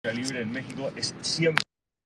libre en México es siempre.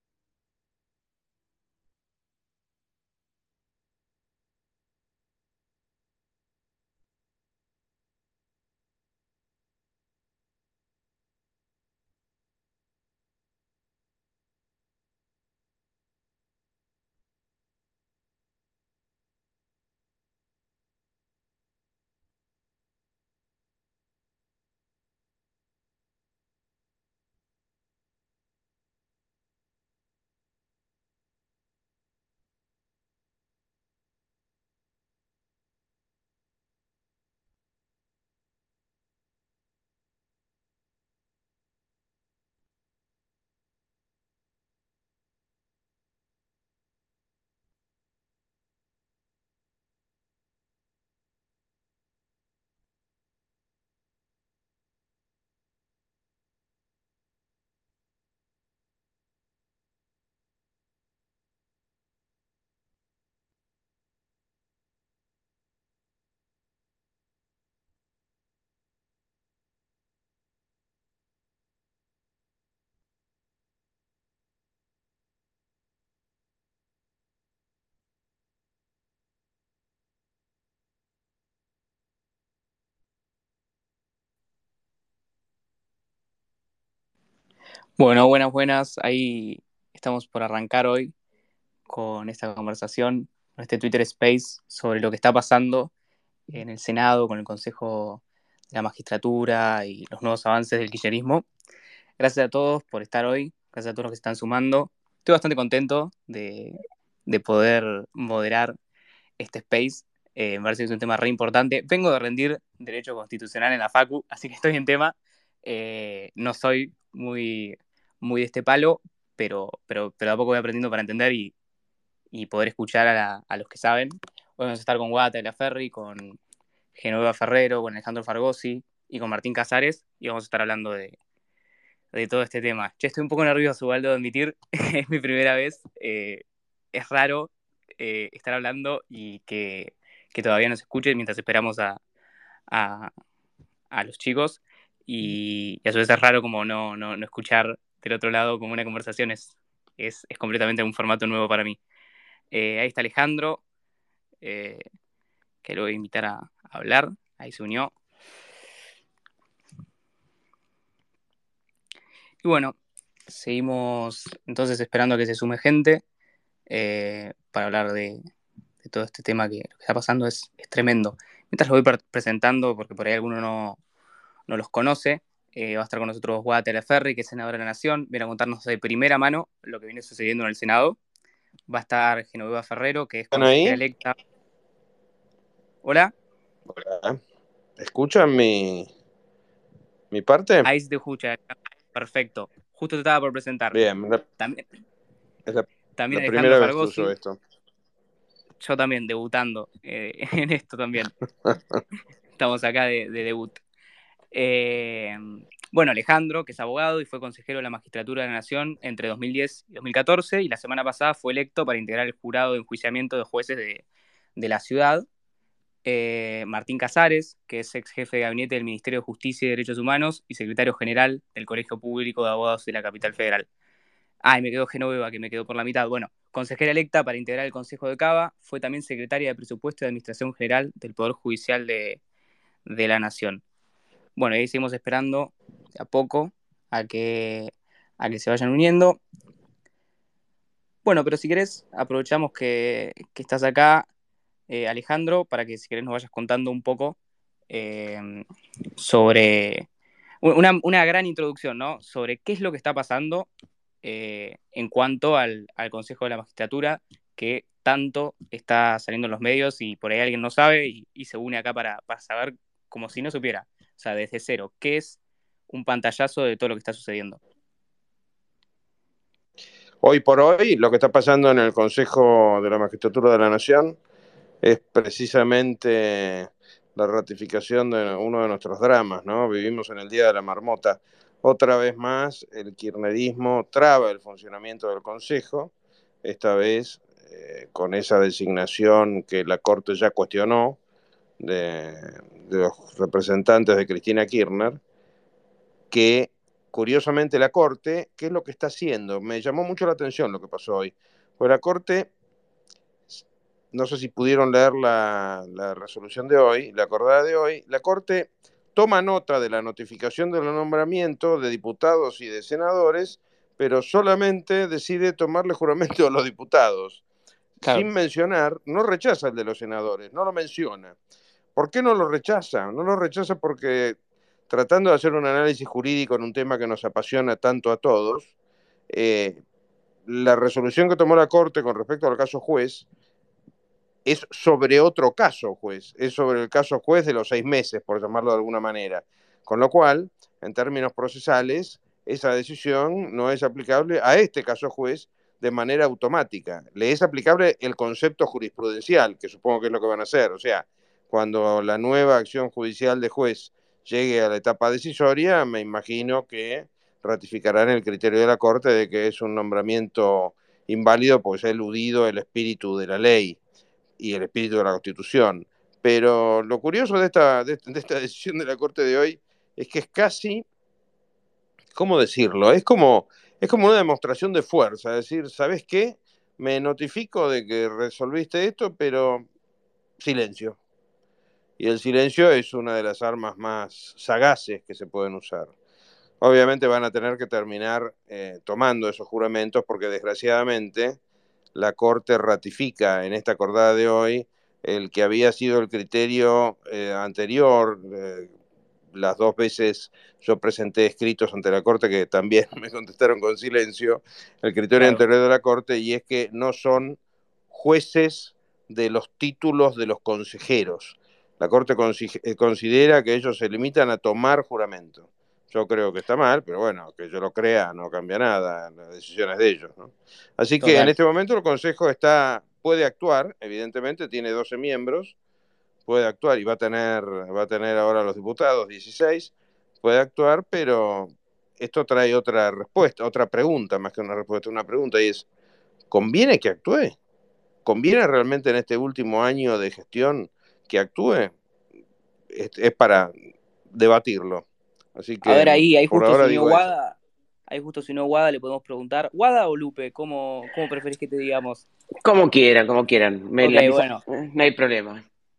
Bueno, buenas, buenas. Ahí estamos por arrancar hoy con esta conversación, con este Twitter Space sobre lo que está pasando en el Senado con el Consejo de la Magistratura y los nuevos avances del kirchnerismo. Gracias a todos por estar hoy, gracias a todos los que se están sumando. Estoy bastante contento de poder moderar este space. Me parece que es un tema re importante. Vengo de rendir Derecho Constitucional en la Facu, así que estoy en tema. No soy muy de este palo, pero de a poco voy aprendiendo para entender y poder escuchar a los que saben. Hoy vamos a estar con Guata de la Ferri, con Genoveva Ferrero, con Alejandro Fargosi y con Martín Casares, y vamos a estar hablando de todo este tema. Che, estoy un poco nervioso, igual de admitir, es mi primera vez. Es raro estar hablando y que todavía nos escuchen mientras esperamos a, a los chicos. Y a su vez es raro como no escuchar del otro lado como una conversación es completamente un formato nuevo para mí. Ahí está Alejandro, eh, que lo voy a invitar a hablar. Ahí se unió. Y bueno, seguimos entonces esperando a que se sume gente para hablar de todo este tema que lo que está pasando es tremendo. Mientras lo voy presentando, porque por ahí alguno no los conoce, va a estar con nosotros Guada Teleferri, que es senadora de la Nación, viene a contarnos de primera mano lo que viene sucediendo en el Senado. Va a estar Genoveva Ferrero, que es ¿Están consejera ahí? electa. Hola, Hola. ¿Escuchan mi parte? ahí se te escucha. Perfecto. Justo te estaba por presentar. Bien, También, es la también Alejandro primera vez que uso Fargosi, esto. yo también debutando en esto también. Estamos acá de debut. Eh, bueno, Alejandro, que es abogado y fue consejero de la Magistratura de la Nación entre 2010 y 2014, y la semana pasada fue electo para integrar el jurado de enjuiciamiento de jueces de la ciudad. Martín Casares, que es ex jefe de gabinete del Ministerio de Justicia y Derechos Humanos y secretario general del Colegio Público de Abogados de la Capital Federal. Ah, y me quedó Genoveva, que me quedó por la mitad. Bueno, consejera electa para integrar el Consejo de Cava, fue también secretaria de Presupuesto y Administración General del Poder Judicial de la Nación. Bueno, ahí seguimos esperando de a poco a que, a que se vayan uniendo. Bueno, pero si querés, aprovechamos que estás acá, Alejandro, para que si querés nos vayas contando un poco sobre una gran introducción, ¿no? Sobre qué es lo que está pasando en cuanto al Consejo de la Magistratura, que tanto está saliendo en los medios y por ahí alguien no sabe y se une acá para saber como si no supiera. O sea, desde cero, ¿qué es un pantallazo de todo lo que está sucediendo? Hoy por hoy, lo que está pasando en el Consejo de la Magistratura de la Nación es precisamente la ratificación de uno de nuestros dramas, ¿no? Vivimos en el Día de la Marmota. Otra vez más, el kirchnerismo traba el funcionamiento del Consejo, esta vez con esa designación que la Corte ya cuestionó de, de los representantes de Cristina Kirchner, que curiosamente la Corte, ¿qué es lo que está haciendo? Me llamó mucho la atención lo que pasó hoy. Pues la Corte, no sé si pudieron leer la resolución de hoy, la acordada de hoy, la Corte toma nota de la notificación del nombramiento de diputados y de senadores, pero solamente decide tomarle juramento a los diputados, Claro, sin mencionar, no rechaza el de los senadores, no lo menciona. ¿Por qué no lo rechaza? No lo rechaza porque, tratando de hacer un análisis jurídico en un tema que nos apasiona tanto a todos, eh, la resolución que tomó la Corte con respecto al caso Juez es sobre otro caso Juez, es sobre el caso Juez de los 6 meses, por llamarlo de alguna manera. Con lo cual, en términos procesales, esa decisión no es aplicable a este caso Juez de manera automática. Le es aplicable el concepto jurisprudencial, que supongo que es lo que van a hacer. O sea, cuando la nueva acción judicial de Juez llegue a la etapa decisoria, me imagino que ratificarán el criterio de la Corte de que es un nombramiento inválido porque se ha eludido el espíritu de la ley y el espíritu de la Constitución. Pero lo curioso de esta decisión de la Corte de hoy es que es casi, ¿cómo decirlo? Es como una demostración de fuerza, es decir, ¿sabes qué? Me notifico de que resolviste esto, pero silencio. Y el silencio es una de las armas más sagaces que se pueden usar. Obviamente van a tener que terminar tomando esos juramentos porque desgraciadamente la Corte ratifica en esta acordada de hoy el que había sido el criterio anterior. Las 2 veces yo presenté escritos ante la Corte que también me contestaron con silencio, el criterio claro. anterior de la Corte, y es que no son jueces de los títulos de los consejeros. La Corte considera que ellos se limitan a tomar juramento. Yo creo que está mal, pero bueno, que yo lo crea no cambia nada, las decisiones de ellos, ¿no? Así que en Total. este momento el Consejo puede actuar, evidentemente tiene 12 miembros, puede actuar y va a tener ahora los diputados 16, puede actuar, pero esto trae otra respuesta, otra pregunta, más que una respuesta, una pregunta, y es, ¿conviene que actúe? ¿Conviene realmente en este último año de gestión que actúe? Es para debatirlo. Así A ver, que ahí por justo se ahora unió digo eso. Wada. Ahí justo se unió Wada, le podemos preguntar. ¿Wada o Lupe? ¿Cómo preferís que te digamos? Como quieran, como quieran. Ok, La misa, bueno. no hay problema.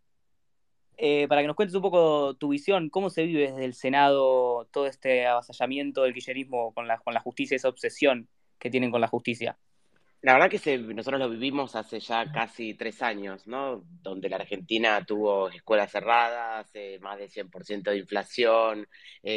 Para que nos cuentes un poco tu visión, ¿cómo se vive desde el Senado todo este avasallamiento del kirchnerismo con la justicia, esa obsesión que tienen con la justicia? La verdad que nosotros lo vivimos hace ya casi 3 años, ¿no? Donde la Argentina tuvo escuelas cerradas, más de 100% de inflación,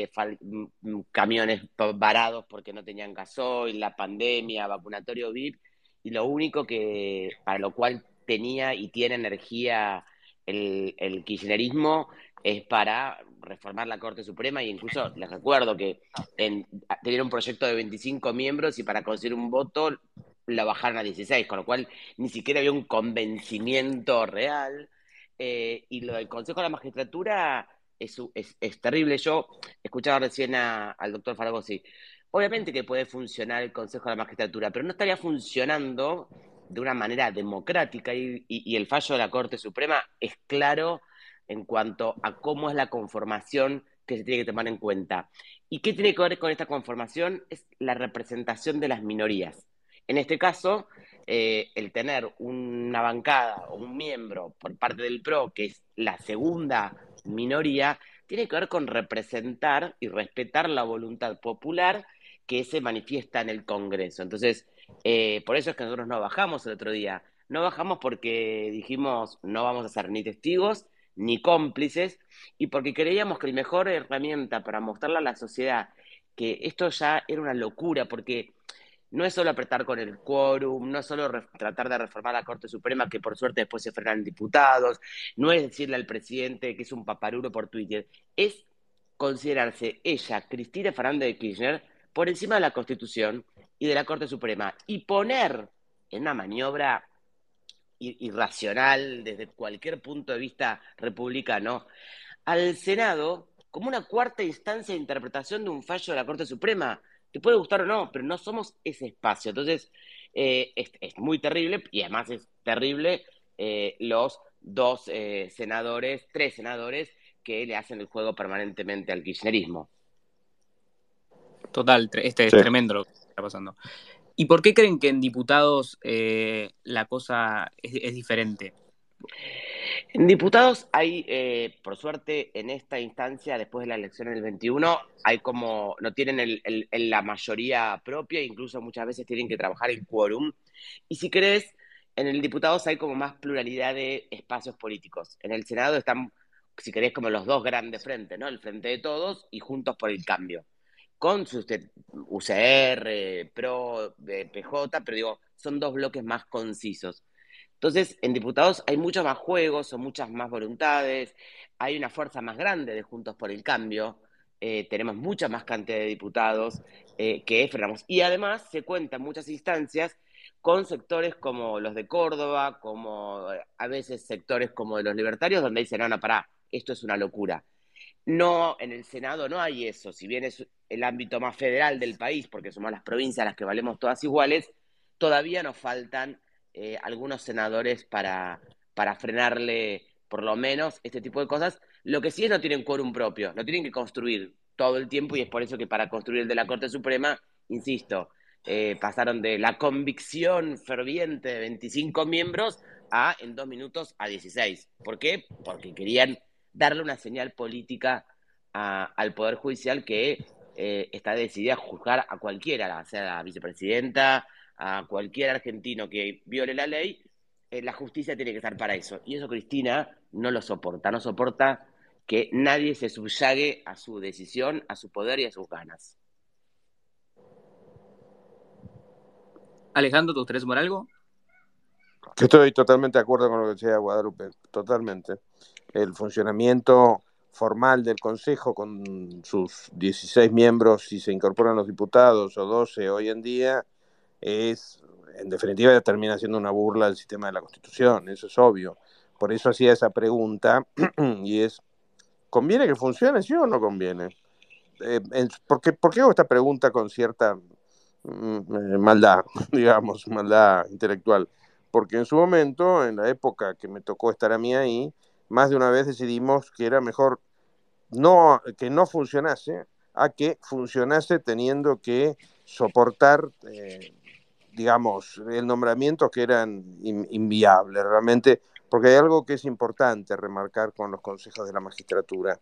camiones varados porque no tenían gasoil, la pandemia, vacunatorio VIP, y lo único para lo cual tenía y tiene energía el kirchnerismo es para reformar la Corte Suprema, y incluso les recuerdo que tenían un proyecto de 25 miembros y para conseguir un voto la bajaron a 16, con lo cual ni siquiera había un convencimiento real. Y lo del Consejo de la Magistratura es terrible. Yo escuchaba recién al doctor Faragosi. Obviamente que puede funcionar el Consejo de la Magistratura, pero no estaría funcionando de una manera democrática, y el fallo de la Corte Suprema es claro en cuanto a cómo es la conformación que se tiene que tomar en cuenta. ¿Y qué tiene que ver con esta conformación? Es la representación de las minorías. En este caso, el tener una bancada o un miembro por parte del PRO, que es la segunda minoría, tiene que ver con representar y respetar la voluntad popular que se manifiesta en el Congreso. Entonces, por eso es que nosotros no bajamos el otro día. No bajamos porque dijimos no vamos a ser ni testigos ni cómplices, y porque creíamos que la mejor herramienta para mostrarle a la sociedad que esto ya era una locura, porque no es solo apretar con el quórum, no es solo tratar de reformar la Corte Suprema, que por suerte después se frenan diputados, no es decirle al presidente que es un paparulo por Twitter, es considerarse ella, Cristina Fernández de Kirchner, por encima de la Constitución y de la Corte Suprema, y poner en una maniobra irracional desde cualquier punto de vista republicano al Senado como una cuarta instancia de interpretación de un fallo de la Corte Suprema. Te puede gustar o no, pero no somos ese espacio. Entonces, es muy terrible, y además es terrible los tres senadores que le hacen el juego permanentemente al kirchnerismo. Total, es Sí. tremendo lo que está pasando. ¿Y por qué creen que en diputados la cosa es diferente? En diputados hay, por suerte, en esta instancia, después de la elección del 21, hay como, no tienen la mayoría propia, incluso muchas veces tienen que trabajar en quórum. Y si querés, en el diputados hay como más pluralidad de espacios políticos. En el Senado están, si querés, como los dos grandes frentes, ¿no? El Frente de Todos y Juntos por el Cambio. Con sus UCR, PRO, PJ, pero digo, son dos bloques más concisos. Entonces, en diputados hay muchos más juegos, son muchas más voluntades, hay una fuerza más grande de Juntos por el Cambio, tenemos mucha más cantidad de diputados que Framos. Y además se cuenta en muchas instancias con sectores como los de Córdoba, como a veces sectores como de los libertarios, donde dicen, no, no, pará, esto es una locura. No, en el Senado no hay eso, si bien es el ámbito más federal del país, porque somos las provincias las que valemos todas iguales, todavía nos faltan algunos senadores para frenarle por lo menos este tipo de cosas. Lo que sí es no tienen quórum propio, lo tienen que construir todo el tiempo y es por eso que para construir el de la Corte Suprema, insisto, pasaron de la convicción ferviente de 25 miembros a en 2 minutos a 16. ¿Por qué? Porque querían darle una señal política al Poder Judicial que está decidida a juzgar a cualquiera, sea la vicepresidenta, a cualquier argentino que viole la ley, la justicia tiene que estar para eso. Y eso Cristina no lo soporta, no soporta que nadie se subyague a su decisión, a su poder y a sus ganas. Alejandro, ¿te gustaría sumar algo? Que estoy totalmente de acuerdo con lo que decía Guadalupe, totalmente. El funcionamiento formal del Consejo con sus 16 miembros, si se incorporan los diputados, o 12 hoy en día, es, en definitiva, termina siendo una burla del sistema de la Constitución, eso es obvio. Por eso hacía esa pregunta, y es, ¿conviene que funcione, sí o no conviene? ¿Por qué hago esta pregunta con cierta maldad, digamos, maldad intelectual? Porque en su momento, en la época que me tocó estar a mí ahí, más de una vez decidimos que era mejor que no funcionase a que funcionase teniendo que soportar, digamos, el nombramiento que eran inviables realmente, porque hay algo que es importante remarcar con los consejos de la magistratura.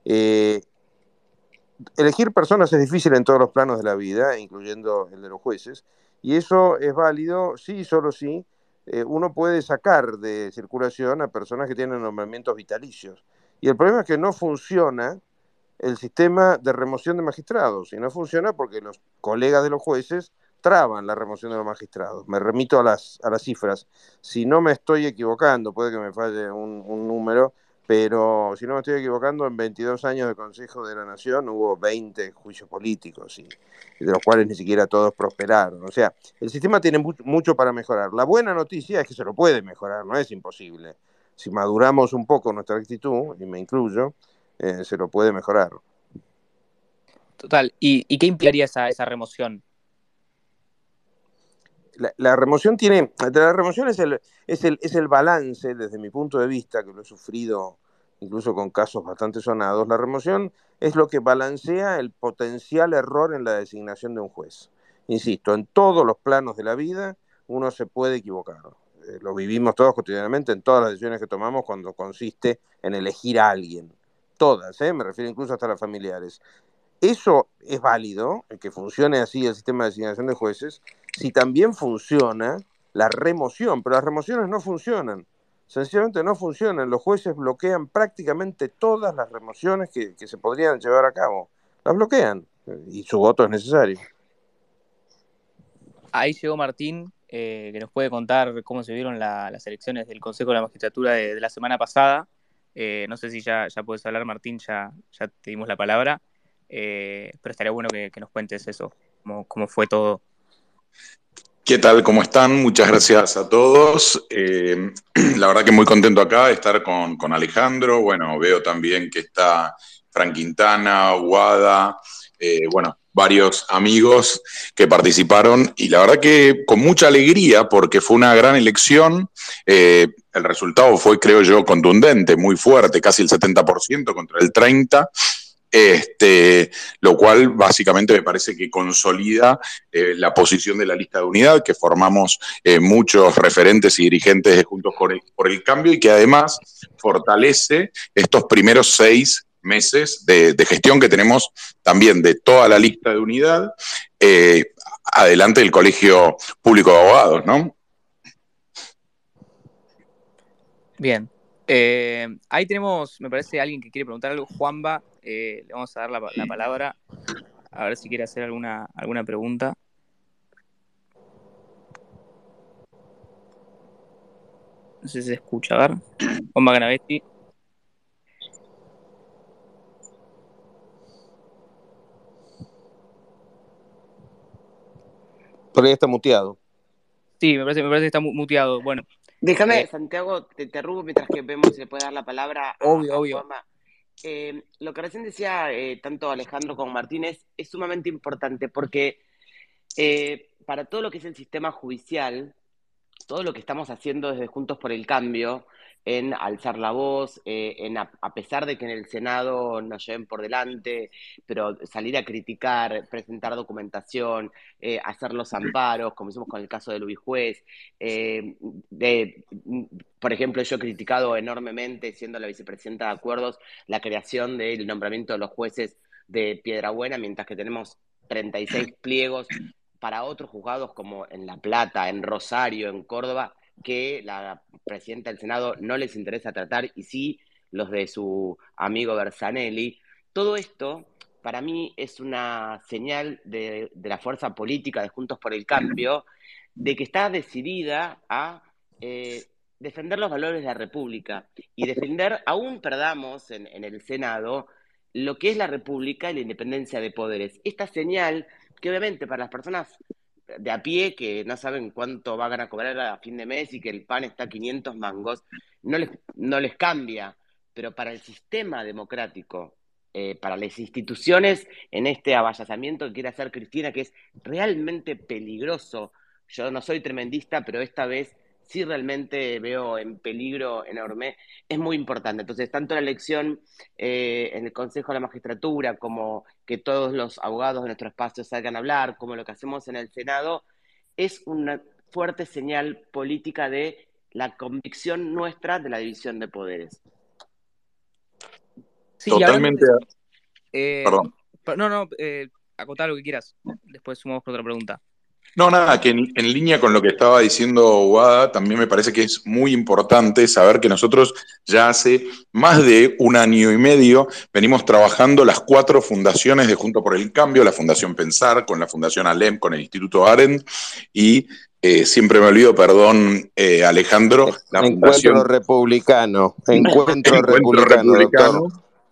Elegir personas es difícil en todos los planos de la vida, incluyendo el de los jueces, y eso es válido sí, solo sí, uno puede sacar de circulación a personas que tienen nombramientos vitalicios. Y el problema es que no funciona el sistema de remoción de magistrados, y no funciona porque los colegas de los jueces traban la remoción de los magistrados. Me remito a las cifras. Si no me estoy equivocando, puede que me falle un número, pero si no me estoy equivocando, en 22 años de Consejo de la Nación hubo 20 juicios políticos, y de los cuales ni siquiera todos prosperaron. O sea, el sistema tiene mucho para mejorar. La buena noticia es que se lo puede mejorar, no es imposible. Si maduramos un poco nuestra actitud, y me incluyo, se lo puede mejorar. Total. ¿Y qué implicaría esa remoción? La remoción es el balance, desde mi punto de vista, que lo he sufrido incluso con casos bastante sonados. La remoción es lo que balancea el potencial error en la designación de un juez. Insisto, en todos los planos de la vida uno se puede equivocar. Lo vivimos todos cotidianamente en todas las decisiones que tomamos cuando consiste en elegir a alguien. Todas, me refiero incluso hasta a las familiares. Eso es válido, que funcione así el sistema de designación de jueces, si también funciona la remoción, pero las remociones no funcionan, sencillamente no funcionan. Los jueces bloquean prácticamente todas las remociones que se podrían llevar a cabo, las bloquean, y su voto es necesario. Ahí llegó Martín, que nos puede contar cómo se vieron las elecciones del Consejo de la Magistratura de la semana pasada. No sé si ya puedes hablar, Martín, ya te dimos la palabra, pero estaría bueno que nos cuentes eso, cómo fue todo. ¿Qué tal? ¿Cómo están? Muchas gracias a todos. La verdad que muy contento acá de estar con Alejandro. Bueno, veo también que está Frank Quintana, Guada, varios amigos que participaron, y la verdad que con mucha alegría porque fue una gran elección. El resultado fue, creo yo, contundente, muy fuerte, casi el 70% contra el 30%. Lo cual básicamente me parece que consolida la posición de la lista de unidad, que formamos muchos referentes y dirigentes de Juntos por el Cambio, y que además fortalece estos primeros 6 meses de gestión que tenemos también de toda la lista de unidad, adelante del Colegio Público de Abogados, ¿no? Bien. Ahí tenemos, me parece, alguien que quiere preguntar algo. Juanba, le vamos a dar la palabra. A ver si quiere hacer alguna pregunta. No sé si se escucha, a ver. Juanba Canavetti. Por ahí está muteado. Sí, me parece que está muteado. Bueno. Déjame, Santiago, te interrumpo mientras que vemos si le puede dar la palabra a Obvio. Juanma. Lo que recién decía tanto Alejandro como Martínez es sumamente importante porque para todo lo que es el sistema judicial, todo lo que estamos haciendo desde Juntos por el Cambio, en alzar la voz, a pesar de que en el Senado nos lleven por delante, pero salir a criticar, presentar documentación, hacer los amparos, como hicimos con el caso de Luis Juez. Por ejemplo, yo he criticado enormemente, siendo la vicepresidenta de Acuerdos, la creación del nombramiento de los jueces de Piedrabuena, mientras que tenemos 36 pliegos para otros juzgados como en La Plata, en Rosario, en Córdoba, que la presidenta del Senado no les interesa tratar, y sí los de su amigo Bersanelli. Todo esto, para mí, es una señal de la fuerza política de Juntos por el Cambio, de que está decidida a defender los valores de la República y defender, aún perdamos en el Senado, lo que es la República y la independencia de poderes. Esta señal que obviamente para las personas de a pie que no saben cuánto van a cobrar a fin de mes y que el pan está a 500 mangos, no les cambia, pero para el sistema democrático, para las instituciones, en este avallazamiento que quiere hacer Cristina, que es realmente peligroso. Yo no soy tremendista, pero esta vez sí realmente veo en peligro enorme, es muy importante. Entonces, tanto la elección en el Consejo de la Magistratura, como que todos los abogados de nuestro espacio salgan a hablar, como lo que hacemos en el Senado, es una fuerte señal política de la convicción nuestra de la división de poderes. Sí, totalmente. Perdón. No, acotá lo que quieras. Después sumamos con otra pregunta. No, nada, que en línea con lo que estaba diciendo Guada, también me parece que es muy importante saber que nosotros ya hace más de 1 año y medio venimos trabajando las 4 fundaciones de Juntos por el Cambio, la Fundación Pensar, con la Fundación ALEM, con el Instituto Arendt, y siempre me olvido, perdón, Alejandro, la Encuentro Republicano. Encuentro Republicano, doctor.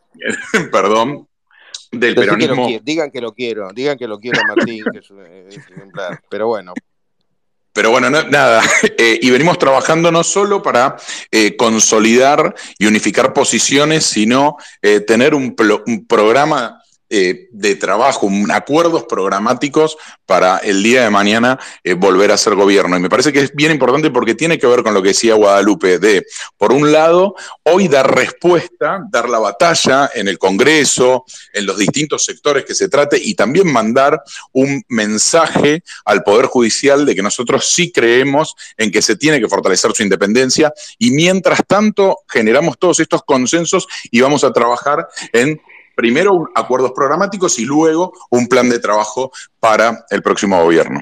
Perdón. Del peronismo. Digan que lo quiero a Martín, que es ejemplar, pero bueno. Pero bueno, nada, y venimos trabajando no solo para consolidar y unificar posiciones, sino tener un programa de trabajo, acuerdos programáticos para el día de mañana volver a ser gobierno. Y me parece que es bien importante porque tiene que ver con lo que decía Guadalupe, de, por un lado, hoy dar respuesta, dar la batalla en el Congreso, en los distintos sectores que se trate, y también mandar un mensaje al Poder Judicial de que nosotros sí creemos en que se tiene que fortalecer su independencia, y mientras tanto generamos todos estos consensos y vamos a trabajar en primero acuerdos programáticos y luego un plan de trabajo para el próximo gobierno.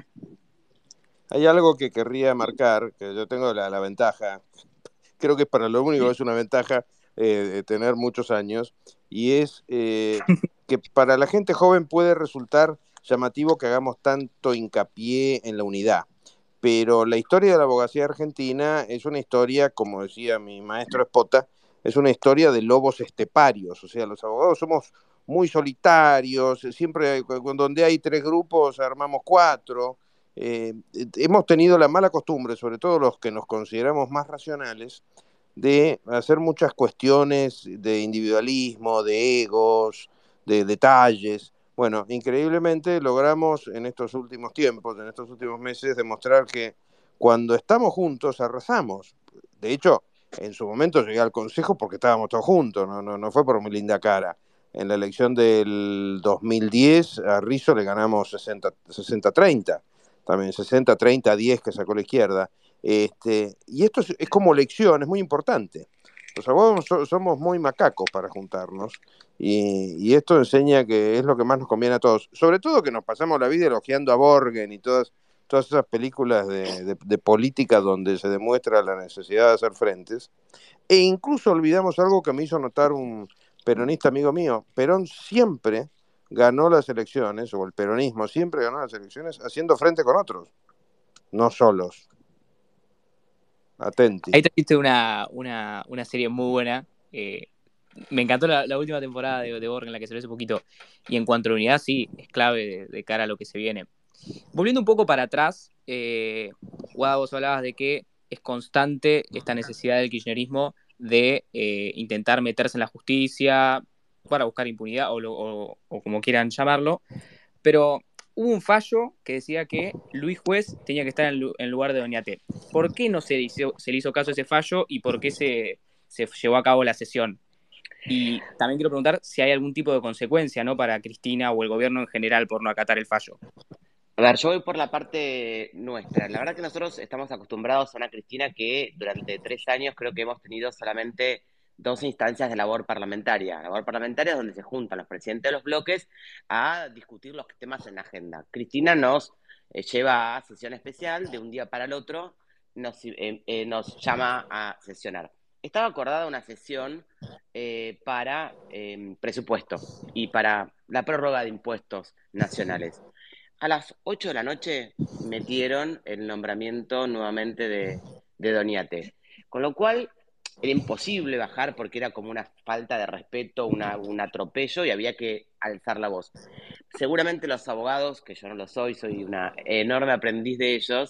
Hay algo que querría marcar, que yo tengo la ventaja, creo que para lo único es una ventaja de tener muchos años, y es que para la gente joven puede resultar llamativo que hagamos tanto hincapié en la unidad. Pero la historia de la abogacía argentina es una historia, como decía mi maestro Espota, es una historia de lobos esteparios. O sea, los abogados somos muy solitarios, siempre donde hay 3 grupos armamos 4. Hemos tenido la mala costumbre, sobre todo los que nos consideramos más racionales, de hacer muchas cuestiones de individualismo, de egos, de detalles. Bueno, increíblemente logramos en estos últimos tiempos, en estos últimos meses, demostrar que cuando estamos juntos arrasamos. De hecho, en su momento llegué al Consejo porque estábamos todos juntos, no fue por mi linda cara. En la elección del 2010 a Rizzo le ganamos 60-30, también 60-30-10 que sacó la izquierda. Y esto es como elección, es muy importante. Los abogados somos muy macacos para juntarnos y esto enseña que es lo que más nos conviene a todos. Sobre todo que nos pasamos la vida elogiando a Borgen y todas esas películas de política donde se demuestra la necesidad de hacer frentes. E incluso olvidamos algo que me hizo notar un peronista amigo mío. Perón siempre ganó las elecciones, o el peronismo siempre ganó las elecciones haciendo frente con otros, no solos. Atenti. Ahí trajiste una serie muy buena. Me encantó la última temporada de Borgen, en la que se ve hace poquito. Y en cuanto a la unidad, sí, es clave de cara a lo que se viene. Volviendo un poco para atrás, Guada, vos hablabas de que es constante esta necesidad del kirchnerismo de intentar meterse en la justicia para buscar impunidad o como quieran llamarlo. Pero hubo un fallo que decía que Luis Juez tenía que estar en lugar de Doñate. ¿Por qué no se le hizo caso a ese fallo y por qué se llevó a cabo la sesión? Y también quiero preguntar si hay algún tipo de consecuencia, ¿no?, para Cristina o el gobierno en general por no acatar el fallo. A ver, yo voy por la parte nuestra. La verdad que nosotros estamos acostumbrados a una Cristina que durante 3 años creo que hemos tenido solamente 2 instancias de labor parlamentaria. Labor parlamentaria es donde se juntan los presidentes de los bloques a discutir los temas en la agenda. Cristina nos lleva a sesión especial, de un día para el otro nos llama a sesionar. Estaba acordada una sesión para presupuesto y para la prórroga de impuestos nacionales. A las 8 de la noche metieron el nombramiento nuevamente de Doñate, con lo cual era imposible bajar porque era como una falta de respeto, un atropello y había que alzar la voz. Seguramente los abogados, que yo no lo soy una enorme aprendiz de ellos,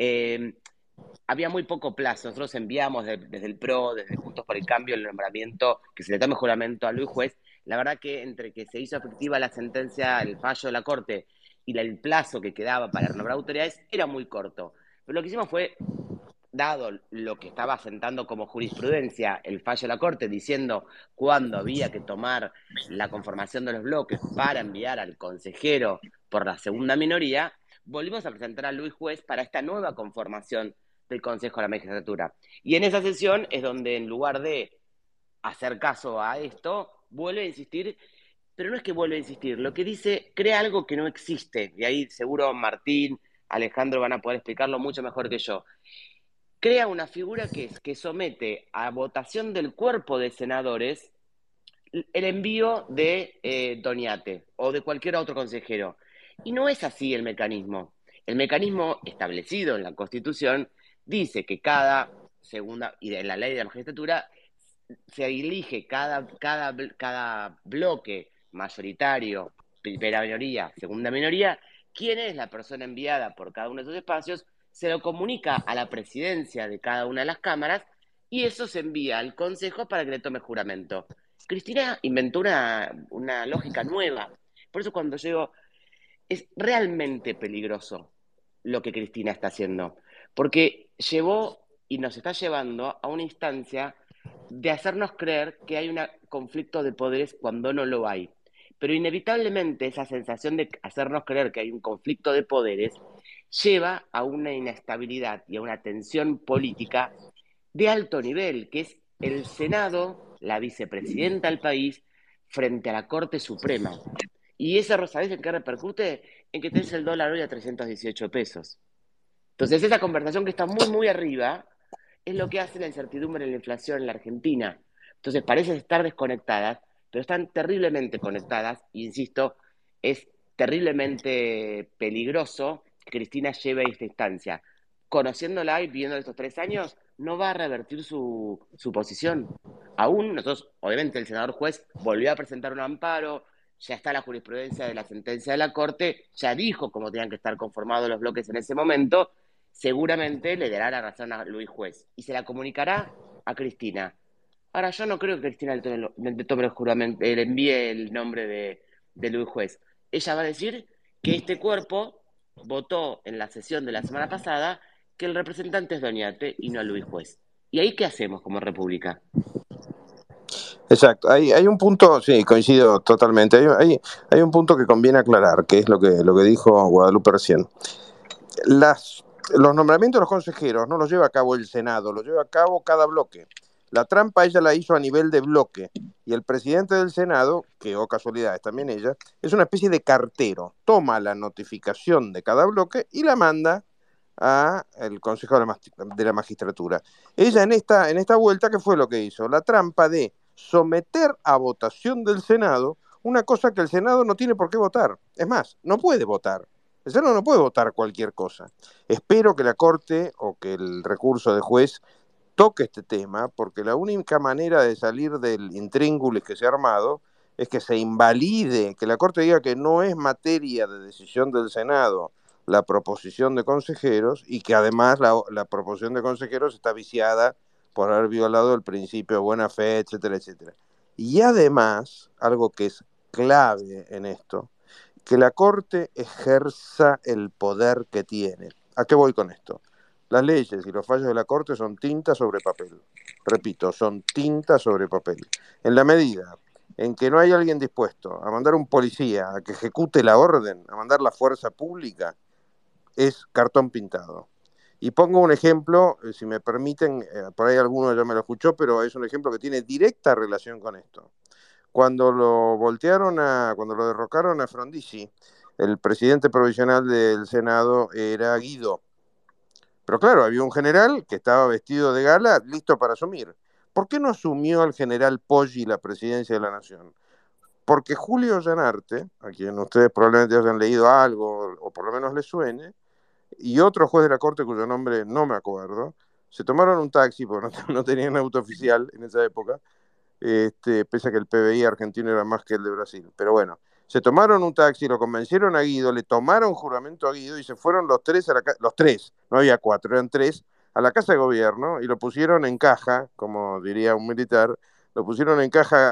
había muy poco plazo. Nosotros enviamos desde el PRO, desde Juntos por el Cambio, el nombramiento, que se le tome juramento a Luis Juez. La verdad que entre que se hizo efectiva la sentencia, el fallo de la Corte y el plazo que quedaba para renovar autoridades era muy corto. Pero lo que hicimos fue, dado lo que estaba sentando como jurisprudencia el fallo de la Corte, diciendo cuándo había que tomar la conformación de los bloques para enviar al consejero por la segunda minoría, volvimos a presentar a Luis Juez para esta nueva conformación del Consejo de la Magistratura. Y en esa sesión es donde, en lugar de hacer caso a esto, vuelve a insistir, pero no es que vuelve a insistir, lo que dice, crea algo que no existe, y ahí seguro Martín, Alejandro van a poder explicarlo mucho mejor que yo. Crea una figura que somete a votación del cuerpo de senadores el envío de Doñate o de cualquier otro consejero. Y no es así el mecanismo. El mecanismo establecido en la Constitución dice que cada segunda, y en la ley de la magistratura, se elige cada bloque mayoritario, primera minoría, segunda minoría, quién es la persona enviada por cada uno de esos espacios, se lo comunica a la presidencia de cada una de las cámaras y eso se envía al Consejo para que le tome juramento. Cristina inventó una lógica nueva. Por eso cuando yo digo, es realmente peligroso lo que Cristina está haciendo, porque llevó y nos está llevando a una instancia de hacernos creer que hay un conflicto de poderes cuando no lo hay. Pero inevitablemente esa sensación de hacernos creer que hay un conflicto de poderes lleva a una inestabilidad y a una tensión política de alto nivel, que es el Senado, la vicepresidenta del país, frente a la Corte Suprema. Y eso, ¿sabés en qué repercute? En que tenés el dólar hoy a 318 pesos. Entonces esa conversación que está muy, muy arriba es lo que hace la incertidumbre en la inflación en la Argentina. Entonces parecen estar desconectadas, pero están terriblemente conectadas, y insisto, es terriblemente peligroso que Cristina lleve a esta instancia. Conociéndola y viviendo estos 3 años, no va a revertir su posición. Aún nosotros, obviamente el senador Juez volvió a presentar un amparo, ya está la jurisprudencia de la sentencia de la Corte, ya dijo cómo tenían que estar conformados los bloques en ese momento, seguramente le dará la razón a Luis Juez y se la comunicará a Cristina. Ahora, yo no creo que Cristina le tome el juramento, le envíe el nombre de Luis Juez. Ella va a decir que este cuerpo votó en la sesión de la semana pasada que el representante es Doñate y no Luis Juez. ¿Y ahí qué hacemos como República? Exacto. Hay un punto, sí, coincido totalmente. Hay un punto que conviene aclarar, que es lo que dijo Guadalupe recién. Los nombramientos de los consejeros no los lleva a cabo el Senado, los lleva a cabo cada bloque. La trampa ella la hizo a nivel de bloque. Y el presidente del Senado, que o casualidad es también ella, es una especie de cartero. Toma la notificación de cada bloque y la manda al Consejo de la Magistratura. Ella en esta vuelta, ¿qué fue lo que hizo? La trampa de someter a votación del Senado una cosa que el Senado no tiene por qué votar. Es más, no puede votar. El Senado no puede votar cualquier cosa. Espero que la Corte o que el recurso de juez toque este tema, porque la única manera de salir del intríngulis que se ha armado es que se invalide, que la Corte diga que no es materia de decisión del Senado la proposición de consejeros y que además la proposición de consejeros está viciada por haber violado el principio de buena fe, etcétera, etcétera. Y además, algo que es clave en esto, que la Corte ejerza el poder que tiene. ¿A qué voy con esto? Las leyes y los fallos de la Corte son tinta sobre papel. Repito, son tinta sobre papel. En la medida en que no hay alguien dispuesto a mandar un policía a que ejecute la orden, a mandar la fuerza pública, es cartón pintado. Y pongo un ejemplo, si me permiten, por ahí alguno ya me lo escuchó, pero es un ejemplo que tiene directa relación con esto. Cuando cuando lo derrocaron a Frondizi, el presidente provisional del Senado era Guido. Pero claro, había un general que estaba vestido de gala, listo para asumir. ¿Por qué no asumió el general Poggi la presidencia de la Nación? Porque Julio Llanarte, a quien ustedes probablemente hayan leído algo, o por lo menos les suene, y otro juez de la Corte cuyo nombre no me acuerdo, se tomaron un taxi, porque no tenían auto oficial en esa época, pese a que el PBI argentino era más que el de Brasil. Pero bueno, se tomaron un taxi, lo convencieron a Guido, le tomaron juramento a Guido y se fueron los tres, los tres, no había cuatro, eran tres, a la Casa de Gobierno y lo pusieron en caja, como diría un militar, lo pusieron en caja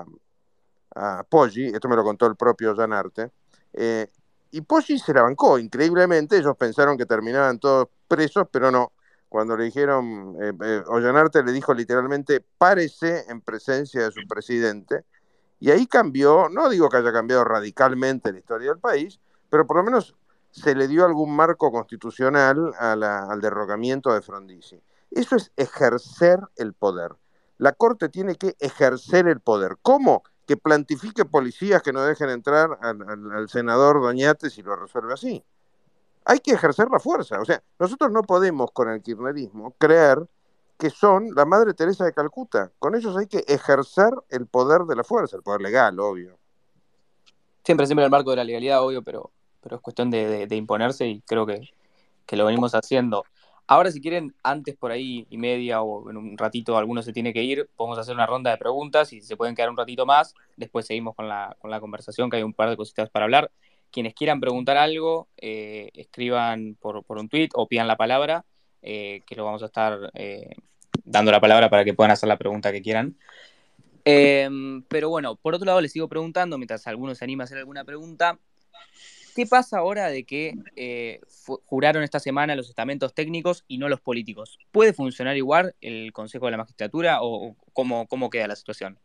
a Poggi, esto me lo contó el propio Llanarte, y Poggi se la bancó, increíblemente, ellos pensaron que terminaban todos presos, pero no. Cuando le dijeron, Ollanarte le dijo literalmente, párese en presencia de su presidente, y ahí cambió, no digo que haya cambiado radicalmente la historia del país, pero por lo menos se le dio algún marco constitucional al derrocamiento de Frondizi. Eso es ejercer el poder. La Corte tiene que ejercer el poder. ¿Cómo? Que plantifique policías que no dejen entrar al senador Doñate si lo resuelve así. Hay que ejercer la fuerza. O sea, nosotros no podemos con el kirchnerismo creer que son la Madre Teresa de Calcuta. Con ellos hay que ejercer el poder de la fuerza, el poder legal, obvio. Siempre en el marco de la legalidad, obvio, pero es cuestión de imponerse y creo que lo venimos haciendo. Ahora, si quieren, antes por ahí y media o en un ratito alguno se tiene que ir, podemos hacer una ronda de preguntas y si se pueden quedar un ratito más, después seguimos con la conversación, que hay un par de cositas para hablar. Quienes quieran preguntar algo, escriban por un tweet o pidan la palabra, que lo vamos a estar dando la palabra para que puedan hacer la pregunta que quieran. Pero bueno, por otro lado les sigo preguntando, mientras alguno se anima a hacer alguna pregunta, ¿qué pasa ahora de que juraron esta semana los estamentos técnicos y no los políticos? ¿Puede funcionar igual el Consejo de la Magistratura o cómo queda la situación?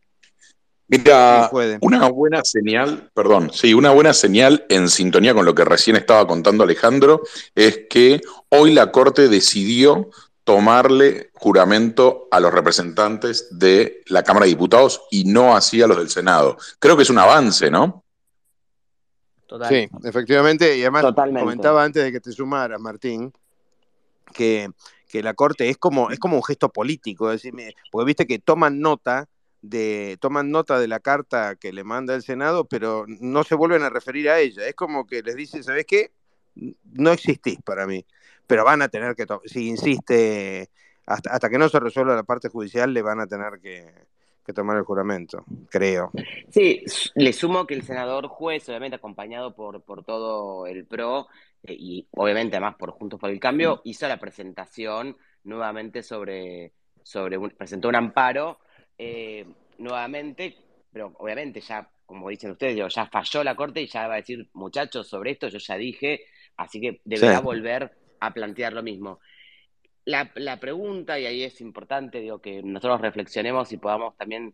Mira, puede. una buena señal, perdón, sí, una buena señal en sintonía con lo que recién estaba contando Alejandro es que hoy la Corte decidió tomarle juramento a los representantes de la Cámara de Diputados y no así a los del Senado. Creo que es un avance, ¿no? Total. Sí, efectivamente, y además Totalmente. comentaba antes de que te sumaras, Martín, que la Corte es como un gesto político, es decir, porque viste que toman nota de la carta que le manda el Senado, pero no se vuelven a referir a ella. Es como que les dicen, ¿sabés qué? No existís para mí, pero van a tener que, si insiste, hasta que no se resuelva la parte judicial, le van a tener que tomar el juramento, creo. Sí, le sumo que el senador juez, obviamente acompañado por todo el PRO, y obviamente además por Juntos por el Cambio, hizo la presentación nuevamente presentó un amparo nuevamente, pero obviamente ya, como dicen ustedes, digo, ya falló la Corte y ya va a decir, muchachos, sobre esto yo ya dije, así que deberá Sí. volver a plantear lo mismo. La pregunta, y ahí es importante, digo, que nosotros reflexionemos y podamos también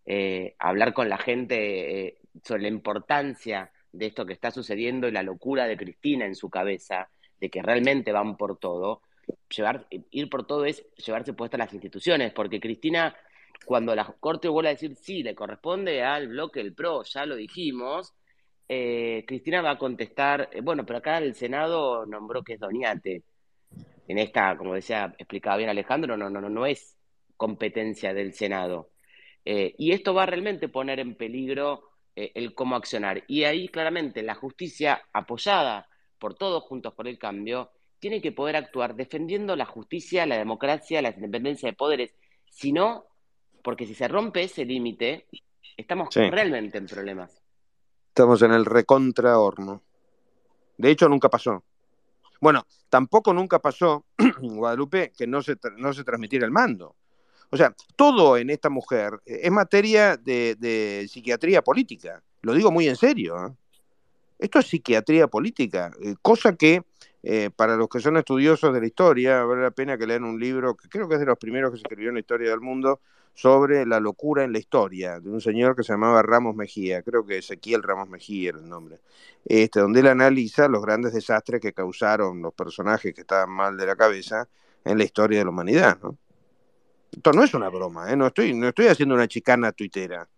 hablar con la gente sobre la importancia de esto que está sucediendo y la locura de Cristina en su cabeza, de que realmente van por todo. Ir por todo es llevarse puestas las instituciones, porque Cristina, cuando la Corte vuelve a decir sí, le corresponde al bloque del PRO, ya lo dijimos, Cristina va a contestar, bueno, pero acá el Senado nombró que es Doñate. En esta, como decía, explicaba bien Alejandro, no es competencia del Senado. Y esto va a realmente poner en peligro el cómo accionar. Y ahí claramente la justicia, apoyada por todos Juntos por el Cambio, tiene que poder actuar defendiendo la justicia, la democracia, la independencia de poderes. Si no, porque si se rompe ese límite, estamos realmente en problemas. Estamos en el recontra horno. De hecho, nunca pasó. Bueno, tampoco nunca pasó, Guadalupe, que no se transmitiera el mando. O sea, todo en esta mujer es materia de psiquiatría política. Lo digo muy en serio, ¿eh? Esto es psiquiatría política, cosa que para los que son estudiosos de la historia, vale la pena que lean un libro que creo que es de los primeros que se escribió en la historia del mundo, sobre la locura en la historia, de un señor que se llamaba Ramos Mejía, creo que Ezequiel Ramos Mejía era el nombre, donde él analiza los grandes desastres que causaron los personajes que estaban mal de la cabeza en la historia de la humanidad, ¿no? Esto no es una broma, no estoy haciendo una chicana tuitera.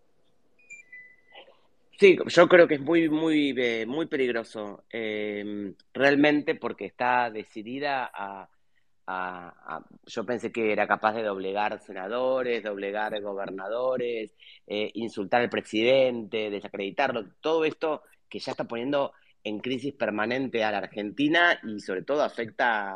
Sí, yo creo que es muy peligroso, realmente, porque está decidida yo pensé que era capaz de doblegar senadores, doblegar gobernadores, insultar al presidente, desacreditarlo, todo esto que ya está poniendo en crisis permanente a la Argentina y sobre todo afecta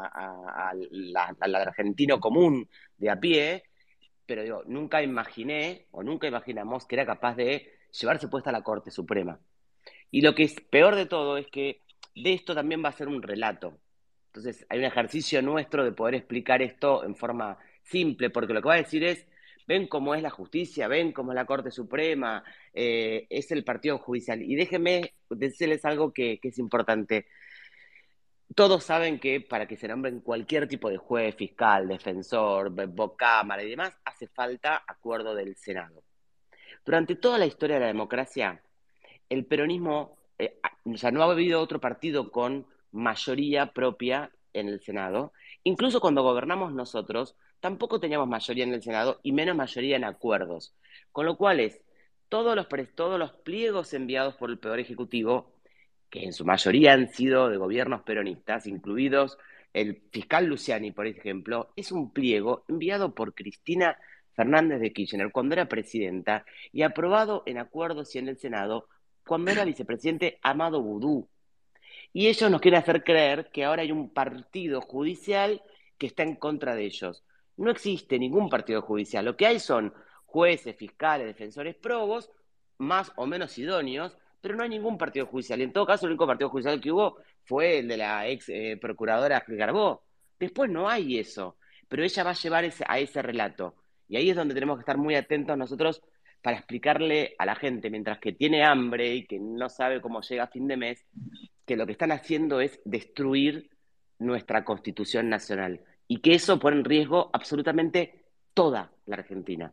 al argentino común de a pie, pero digo, nunca imaginamos que era capaz de llevarse puesta a la Corte Suprema. Y lo que es peor de todo es que de esto también va a ser un relato. Entonces hay un ejercicio nuestro de poder explicar esto en forma simple, porque lo que va a decir es, ven cómo es la justicia, ven cómo es la Corte Suprema, es el partido judicial. Y déjenme decirles algo que es importante. Todos saben que para que se nombren cualquier tipo de juez, fiscal, defensor, cámara y demás, hace falta acuerdo del Senado. Durante toda la historia de la democracia, el peronismo, o sea, no ha habido otro partido con mayoría propia en el Senado. Incluso cuando gobernamos nosotros, tampoco teníamos mayoría en el Senado y menos mayoría en acuerdos. Con lo cual todos los pliegos enviados por el Poder Ejecutivo, que en su mayoría han sido de gobiernos peronistas, incluidos el fiscal Luciani, por ejemplo, es un pliego enviado por Cristina Fernández de Kirchner cuando era presidenta y aprobado en acuerdos y en el Senado cuando era vicepresidente Amado Boudou. Y ellos nos quieren hacer creer que ahora hay un partido judicial que está en contra de ellos. No existe ningún partido judicial. Lo que hay son jueces, fiscales, defensores probos, más o menos idóneos, pero no hay ningún partido judicial. En todo caso, el único partido judicial que hubo fue el de la ex procuradora Garbó. Después no hay eso, pero ella va a llevar a ese relato. Y ahí es donde tenemos que estar muy atentos nosotros para explicarle a la gente, mientras que tiene hambre y que no sabe cómo llega a fin de mes, que lo que están haciendo es destruir nuestra Constitución Nacional y que eso pone en riesgo absolutamente toda la Argentina.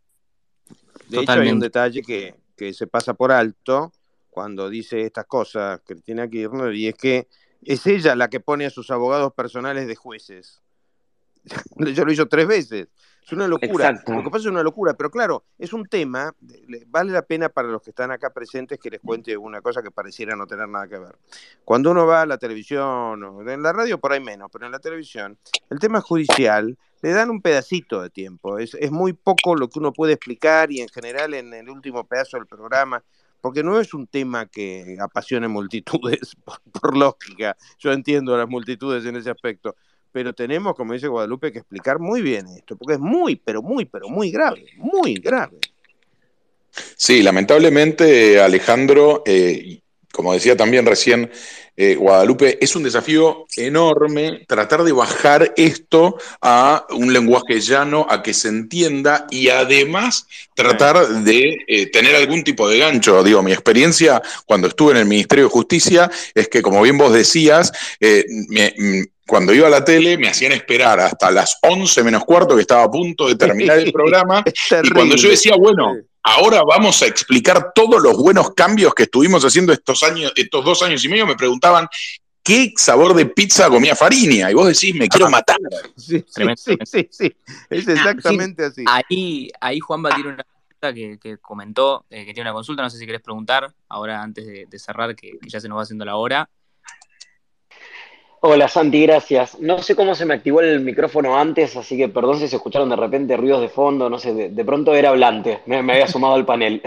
De hecho, hay un detalle que se pasa por alto cuando dice estas cosas Cristina Kirchner, y es que es ella la que pone a sus abogados personales de jueces. Ella lo hizo 3 veces. Es una locura. Exacto. Lo que pasa es una locura, pero claro, es un tema, vale la pena para los que están acá presentes que les cuente una cosa que pareciera no tener nada que ver. Cuando uno va a la televisión, o en la radio por ahí menos, pero en la televisión, el tema judicial le dan un pedacito de tiempo. Es muy poco lo que uno puede explicar y en general en el último pedazo del programa, porque no es un tema que apasione multitudes, por lógica. Yo entiendo a las multitudes en ese aspecto. Pero tenemos, como dice Guadalupe, que explicar muy bien esto, porque es muy grave, muy grave. Sí, lamentablemente, Alejandro, como decía también recién Guadalupe, es un desafío enorme tratar de bajar esto a un lenguaje llano, a que se entienda y además tratar de tener algún tipo de gancho. Digo, mi experiencia cuando estuve en el Ministerio de Justicia es que, como bien vos decías, cuando iba a la tele me hacían esperar hasta las 11 menos cuarto, que estaba a punto de terminar el programa, y cuando yo decía, bueno, ahora vamos a explicar todos los buenos cambios que estuvimos haciendo estos 2 años y medio. Me preguntaban qué sabor de pizza comía Fariña, y vos decís, me quiero matar. Sí. Es exactamente así. Ahí Juanpa tiene una pregunta que comentó, que tiene una consulta, no sé si querés preguntar, ahora antes de cerrar, que ya se nos va haciendo la hora. Hola Santi, gracias. No sé cómo se me activó el micrófono antes, así que perdón si se escucharon de repente ruidos de fondo, no sé, de pronto era hablante, me había sumado al panel.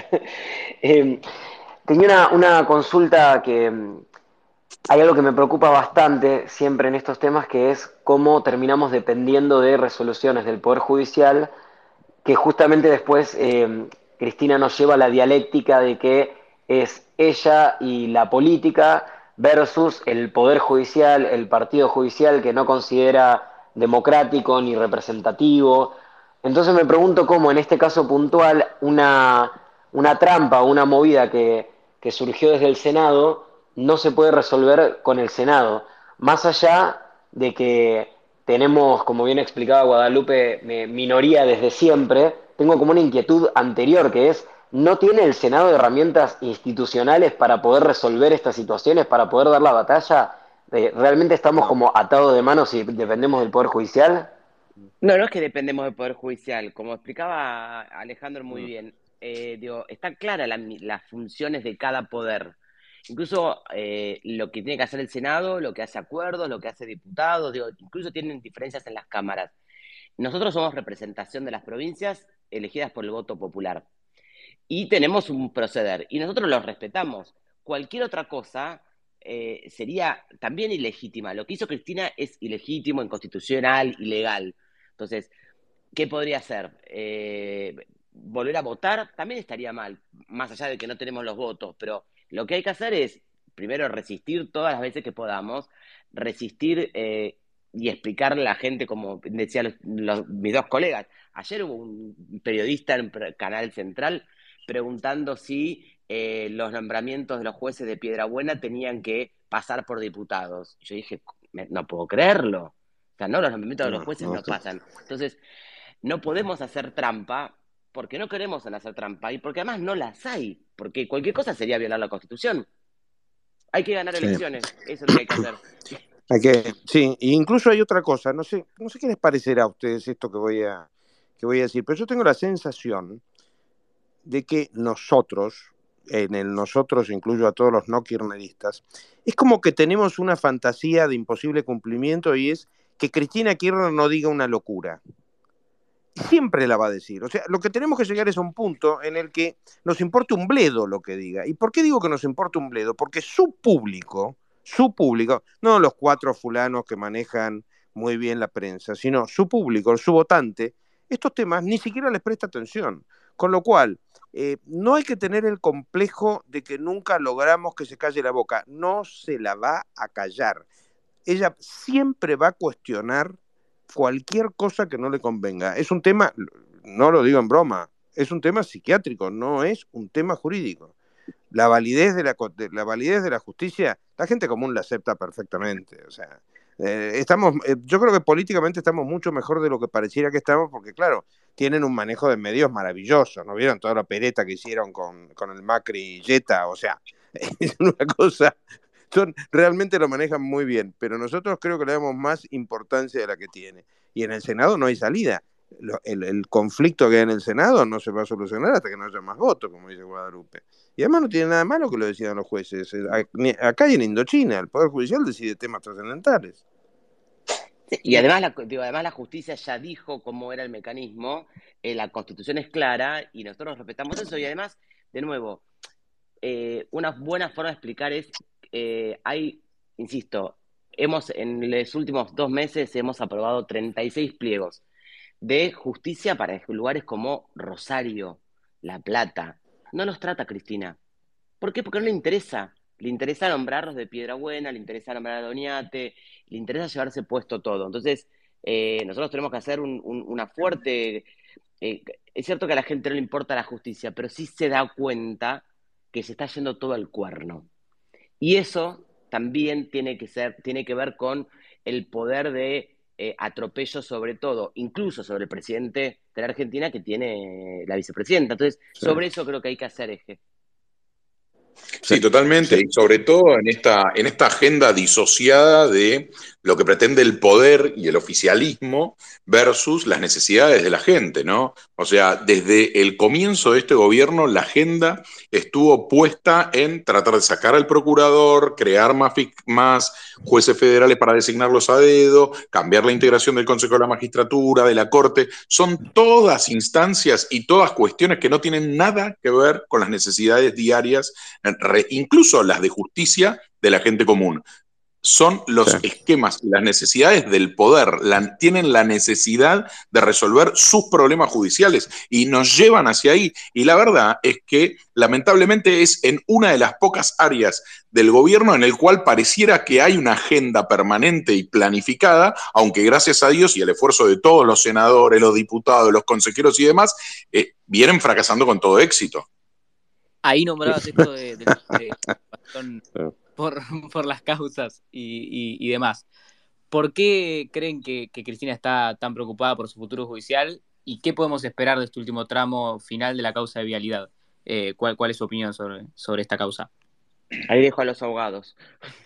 Tenía una consulta que hay algo que me preocupa bastante siempre en estos temas, que es cómo terminamos dependiendo de resoluciones del Poder Judicial, que justamente después Cristina nos lleva a la dialéctica de que es ella y la política versus el Poder Judicial, el Partido Judicial, que no considera democrático ni representativo. Entonces me pregunto cómo en este caso puntual una trampa o una movida que surgió desde el Senado no se puede resolver con el Senado, más allá de que tenemos, como bien explicaba Guadalupe, minoría desde siempre. Tengo como una inquietud anterior, que es, ¿no tiene el Senado herramientas institucionales para poder resolver estas situaciones, para poder dar la batalla? ¿Realmente estamos como atados de manos y dependemos del Poder Judicial? No, no es que dependemos del Poder Judicial. Como explicaba Alejandro muy bien, están claras las funciones de cada poder. Incluso lo que tiene que hacer el Senado, lo que hace acuerdos, lo que hace diputados, incluso tienen diferencias en las cámaras. Nosotros somos representación de las provincias elegidas por el voto popular y tenemos un proceder y nosotros lo respetamos. Cualquier otra cosa sería también ilegítima. Lo que hizo Cristina es ilegítimo, inconstitucional, ilegal. Entonces, ¿qué podría hacer? Volver a votar también estaría mal, más allá de que no tenemos los votos, pero lo que hay que hacer es, primero, resistir todas las veces que podamos, resistir y explicarle a la gente, como decían mis dos colegas. Ayer hubo un periodista en Canal Central preguntando si los nombramientos de los jueces de Piedrabuena tenían que pasar por diputados. Yo dije, no puedo creerlo. O sea, no, los nombramientos de los jueces no pasan. Entonces, no podemos hacer trampa porque no queremos hacer trampa y porque además no las hay, porque cualquier cosa sería violar la Constitución. Hay que ganar elecciones, eso es lo que hay que hacer. Sí, e incluso hay otra cosa, no sé qué les parecerá a ustedes esto que voy a decir, pero yo tengo la sensación de que nosotros, en el nosotros incluyo a todos los no kirchneristas, es como que tenemos una fantasía de imposible cumplimiento, y es que Cristina Kirchner no diga una locura. Siempre la va a decir. O sea, lo que tenemos que llegar es a un punto en el que nos importe un bledo lo que diga. ¿Y por qué digo que nos importa un bledo? Porque su público, no los 4 fulanos que manejan muy bien la prensa, sino su público, su votante, estos temas ni siquiera les presta atención. Con lo cual, no hay que tener el complejo de que nunca logramos que se calle la boca. No se la va a callar. Ella siempre va a cuestionar cualquier cosa que no le convenga. Es un tema, no lo digo en broma, es un tema psiquiátrico, no es un tema jurídico. La validez de la justicia, la gente común la acepta perfectamente. O sea, yo creo que políticamente estamos mucho mejor de lo que pareciera que estamos, porque claro, tienen un manejo de medios maravilloso. ¿No vieron toda la pereta que hicieron con el Macri Jetta? O sea, es una cosa... realmente lo manejan muy bien, pero nosotros creo que le damos más importancia de la que tiene. Y en el Senado no hay salida. El conflicto que hay en el Senado no se va a solucionar hasta que no haya más votos, como dice Guadalupe. Y además no tiene nada malo que lo decidan los jueces. Acá y en Indochina, el Poder Judicial decide temas trascendentales. Sí, y además la justicia ya dijo cómo era el mecanismo, la Constitución es clara y nosotros respetamos eso. Y además, de nuevo, una buena forma de explicar es, insisto, en los últimos 2 meses hemos aprobado 36 pliegos de justicia para lugares como Rosario, La Plata. No los trata Cristina. ¿Por qué? Porque no le interesa. Le interesa nombrarlos de Piedrabuena, le interesa nombrar a Doñate, le interesa llevarse puesto todo. Entonces, nosotros tenemos que hacer una fuerte... es cierto que a la gente no le importa la justicia, pero sí se da cuenta que se está yendo todo al cuerno. Y eso también tiene que ver con el poder de atropello sobre todo, incluso sobre el presidente de la Argentina que tiene la vicepresidenta. Entonces, Sí. sobre eso creo que hay que hacer eje. Sí, totalmente. Y sobre todo en esta agenda disociada de lo que pretende el poder y el oficialismo versus las necesidades de la gente, ¿no? O sea, desde el comienzo de este gobierno, la agenda estuvo puesta en tratar de sacar al procurador, crear más jueces federales para designarlos a dedo, cambiar la integración del Consejo de la Magistratura, de la Corte. Son todas instancias y todas cuestiones que no tienen nada que ver con las necesidades diarias, incluso las de justicia de la gente común. Son los esquemas y las necesidades del poder, tienen la necesidad de resolver sus problemas judiciales y nos llevan hacia ahí. Y la verdad es que lamentablemente es en una de las pocas áreas del gobierno en el cual pareciera que hay una agenda permanente y planificada, aunque gracias a Dios y el esfuerzo de todos los senadores, los diputados, los consejeros y demás, vienen fracasando con todo éxito. Ahí nombrabas esto de por las causas y demás. ¿Por qué creen que Cristina está tan preocupada por su futuro judicial y qué podemos esperar de este último tramo final de la causa de vialidad? ¿Cuál es su opinión sobre esta causa? Ahí dejo a los abogados.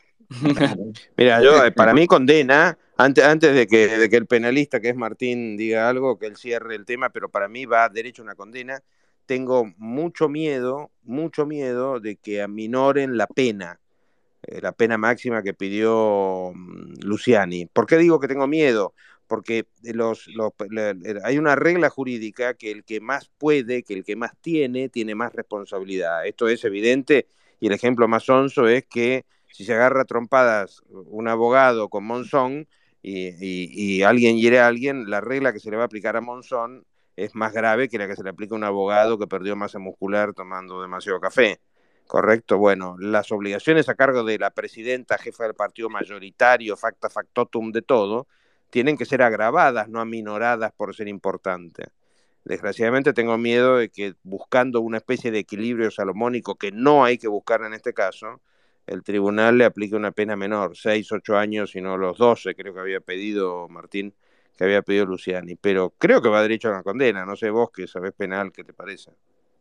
Mira, para mí condena, antes de que el penalista, que es Martín, diga algo, que él cierre el tema, pero para mí va derecho a una condena. Tengo mucho miedo de que aminoren la pena máxima que pidió Luciani. ¿Por qué digo que tengo miedo? Porque hay una regla jurídica que el que más puede, que el que más tiene más responsabilidad. Esto es evidente y el ejemplo más sonso es que si se agarra a trompadas un abogado con Monzón y alguien hiere a alguien, la regla que se le va a aplicar a Monzón es más grave que la que se le aplica a un abogado que perdió masa muscular tomando demasiado café. Correcto, bueno, las obligaciones a cargo de la presidenta, jefa del partido mayoritario, facta factotum de todo, tienen que ser agravadas, no aminoradas por ser importante. Desgraciadamente tengo miedo de que buscando una especie de equilibrio salomónico que no hay que buscar en este caso, el tribunal le aplique una pena menor, 6, 8 años y no los 12, creo que había pedido Martín, que había pedido Luciani. Pero creo que va derecho a una condena, no sé vos que sabés penal, ¿qué te parece?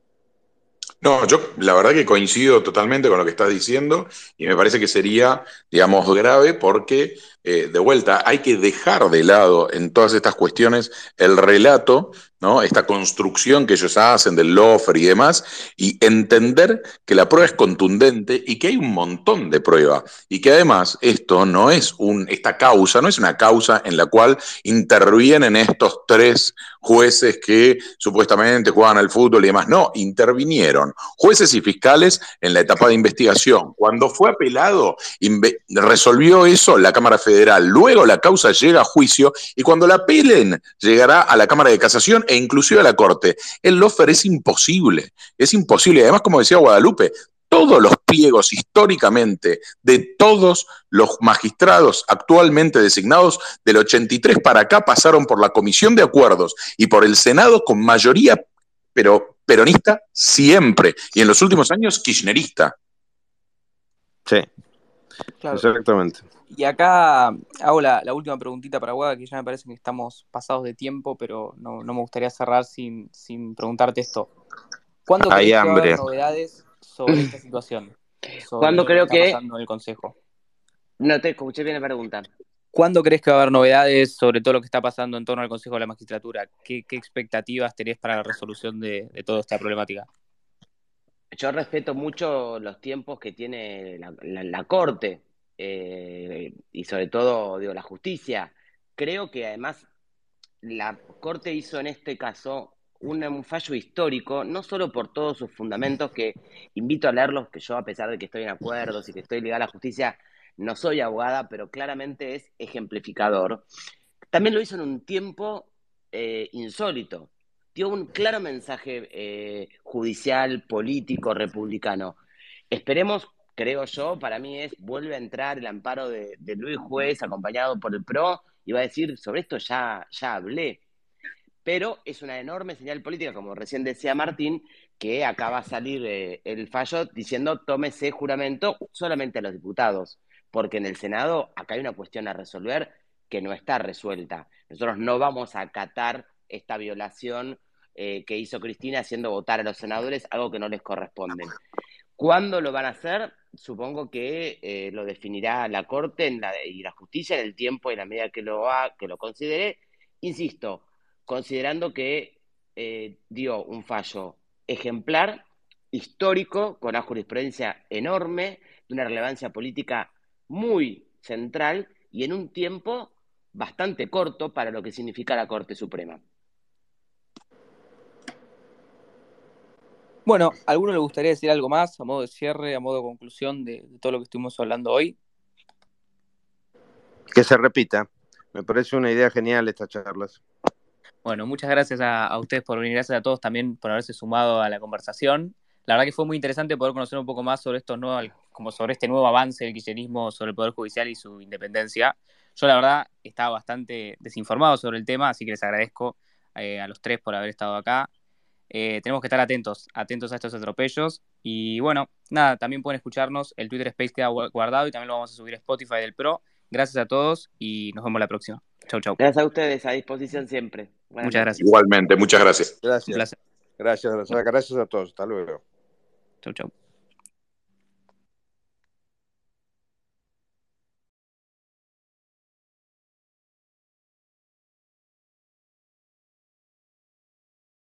No, yo la verdad que coincido totalmente con lo que estás diciendo y me parece que sería, digamos, grave porque, de vuelta, hay que dejar de lado en todas estas cuestiones el relato, ¿no? Esta construcción que ellos hacen del lawfare y demás, y entender que la prueba es contundente y que hay un montón de prueba y que además esto no es esta causa, no es una causa en la cual intervienen estos 3 jueces que supuestamente juegan al fútbol y demás. No, intervinieron jueces y fiscales en la etapa de investigación. Cuando fue apelado, resolvió eso la Cámara Federal. Luego la causa llega a juicio y cuando la apelen llegará a la Cámara de Casación e inclusive a la Corte. El lawfare es imposible. Y además, como decía Guadalupe, todos los pliegos históricamente de todos los magistrados actualmente designados del 83 para acá pasaron por la Comisión de Acuerdos y por el Senado con mayoría, pero peronista siempre, y en los últimos años kirchnerista. Sí, claro. Exactamente. Y acá hago la última preguntita para Guada, que ya me parece que estamos pasados de tiempo, pero no me gustaría cerrar sin preguntarte esto. ¿Cuándo crees que va a haber novedades sobre esta situación? ¿Cuándo creo que está pasando en el Consejo? No te escuché bien la pregunta. ¿Cuándo crees que va a haber novedades sobre todo lo que está pasando en torno al Consejo de la Magistratura? ¿Qué expectativas tenés para la resolución de toda esta problemática? Yo respeto mucho los tiempos que tiene la Corte y sobre todo, digo, la justicia. Creo que además la Corte hizo en este caso un fallo histórico, no solo por todos sus fundamentos, que invito a leerlos, que yo a pesar de que estoy en acuerdos y que estoy ligada a la justicia, no soy abogada, pero claramente es ejemplificador. También lo hizo en un tiempo insólito. Dio un claro mensaje judicial, político, republicano. Esperemos, creo yo, para mí vuelve a entrar el amparo de Luis Juez, acompañado por el PRO, y va a decir, sobre esto ya hablé. Pero es una enorme señal política, como recién decía Martín, que acaba a salir el fallo diciendo tómese juramento solamente a los diputados, porque en el Senado acá hay una cuestión a resolver que no está resuelta. Nosotros no vamos a acatar esta violación que hizo Cristina haciendo votar a los senadores, algo que no les corresponde. ¿Cuándo lo van a hacer? Supongo que lo definirá la Corte y la Justicia en el tiempo y en la medida que lo considere. Insisto, considerando que dio un fallo ejemplar, histórico, con una jurisprudencia enorme, de una relevancia política muy central y en un tiempo bastante corto para lo que significa la Corte Suprema. Bueno, ¿a alguno le gustaría decir algo más a modo de cierre, a modo de conclusión de todo lo que estuvimos hablando hoy? Que se repita. Me parece una idea genial estas charlas. Bueno, muchas gracias a ustedes por venir, gracias a todos también por haberse sumado a la conversación. La verdad que fue muy interesante poder conocer un poco más sobre sobre este nuevo avance del kirchnerismo sobre el Poder Judicial y su independencia. Yo la verdad estaba bastante desinformado sobre el tema, así que les agradezco a los tres por haber estado acá. Tenemos que estar atentos a estos atropellos. Y bueno, nada, también pueden escucharnos, el Twitter Space queda guardado y también lo vamos a subir a Spotify del Pro. Gracias a todos y nos vemos la próxima. Chau, chau. Gracias a ustedes, a disposición siempre. Muchas gracias. Igualmente, muchas gracias. Gracias. Un placer. Gracias a todos. Hasta luego. Chau, chau.